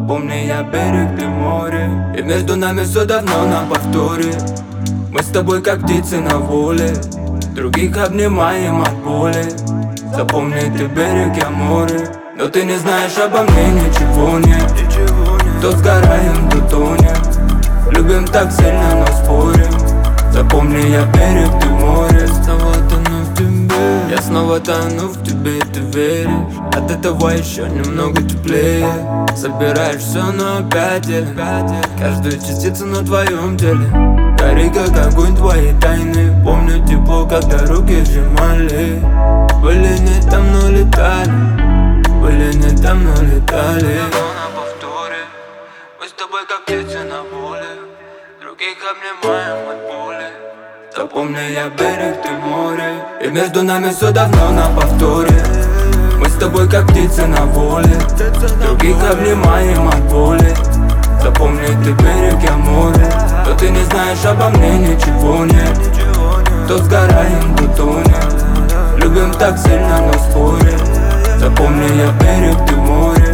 Запомни, я берег, ты море, и между нами все давно на повторе. Мы с тобой как птицы на воле, других обнимаем от боли. Запомни, ты берег, я море, но ты не знаешь обо мне ничего нет. То сгораем, то тонем, любим так сильно, но спорим. Запомни, я берег, ты море. Снова тону в тебе, я снова тону в тебе, ты веришь. От этого еще немного теплее. Собираешь все, но опять я каждую частицу на твоем теле. Гори как огонь твои тайны. Помню тепло, когда руки сжимали. Были не там, но летали. Были не там, но летали. На повторе. Мы с тобой как птицы на воле, других обнимаем от боли. Запомни, я берег, ты море, и между нами все давно на повторе. Мы с тобой как птицы на воле, других обнимаем от боли. Запомни, ты берег, я море, но ты не знаешь обо мне ничего нет. То сгораем, то тонем, любим так сильно, но спорим. Запомни, я берег, ты море.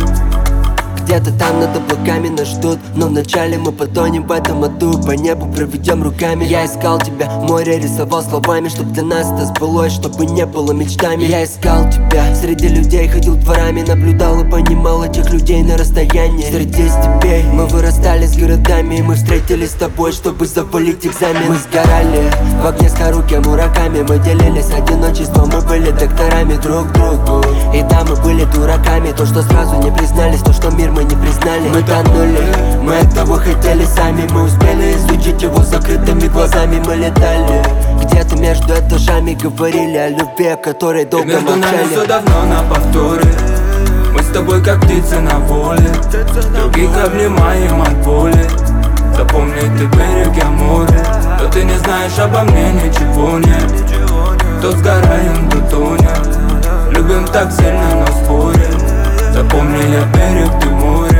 Где-то там над облаками нас ждут, но вначале мы потонем в этом аду. По небу проведем руками. Я искал тебя, море рисовал словами, чтоб для нас это сбылось, чтобы не было мечтами. Я искал тебя среди людей, ходил дворами, наблюдал и понимал этих людей на расстоянии. Среди степей мы вырастали с городами, и мы встретились с тобой, чтобы завалить экзамен. Мы сгорали в огне с Харуки Мураками, мы делились одиночеством, мы были докторами друг другу. И да, мы были дураками, то, что сразу не признались, то, что мир мы не признали. Мы тонули, мы этого хотели сами. Мы успели изучить его закрытыми глазами. Мы летали где-то между этажами, говорили о любви, о которой долго и между молчали. нами все давно на повторе. Мы с тобой как птицы на воле, других обнимаем от боли. Запомни, ты берег, я море, но ты не знаешь обо мне ничего нет. То сгораем, то тонем, любим так сильно, но спорим. Запомни, я берег, ты море.